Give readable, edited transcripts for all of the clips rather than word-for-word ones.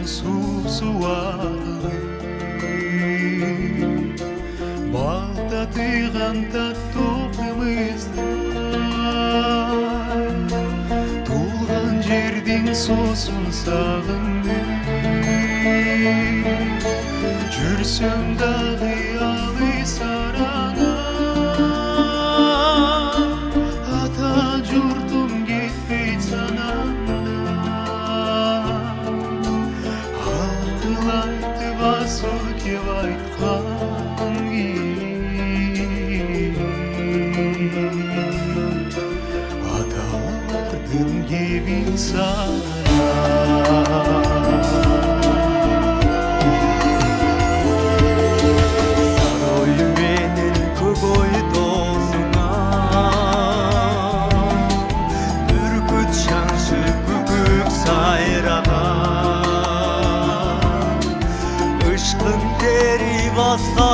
суағы балтатыған таттоқымыздай туылған жердің сосын сағындым жүрсем дағы алы сарана ата жұртым кетпей санамнан ақыл айтып асыл кеп айтқан аталардың кебін сана басқа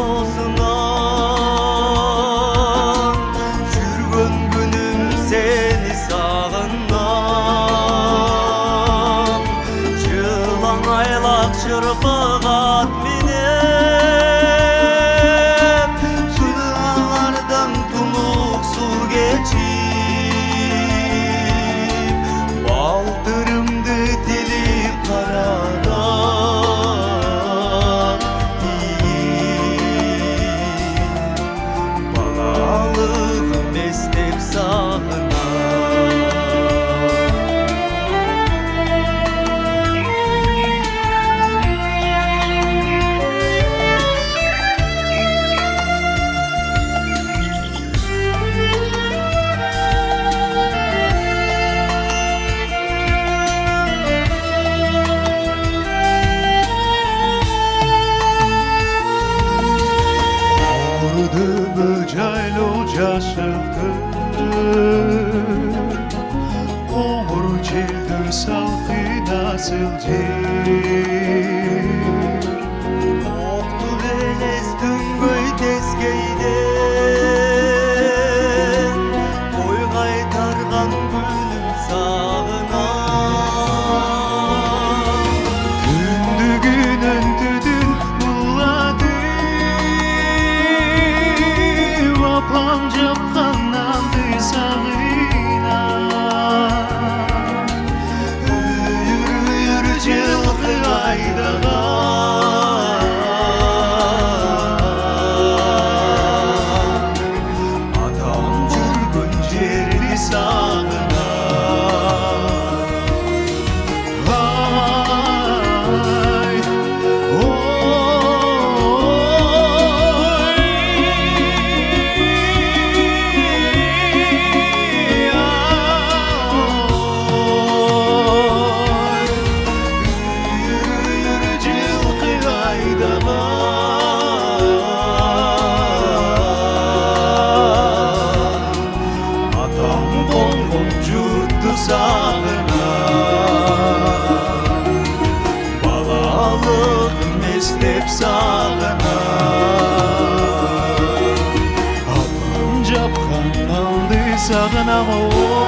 сосынан жүрген күнім сені сағынам жылан айлақ шырпығат менен жылалардан тұнық су кечіп балтырымды теліп қарада Жайлы жашықты қоңыр желді салқын асыл жер оқты белес түнгөй тескейден ой қайтарған күнім сағынам түндігінен түтін булады апам жапқаннан сағына үйір жылқы айдаған атам жүрген жерді сағына балалық местеп сағына апам жапқан алды сағынам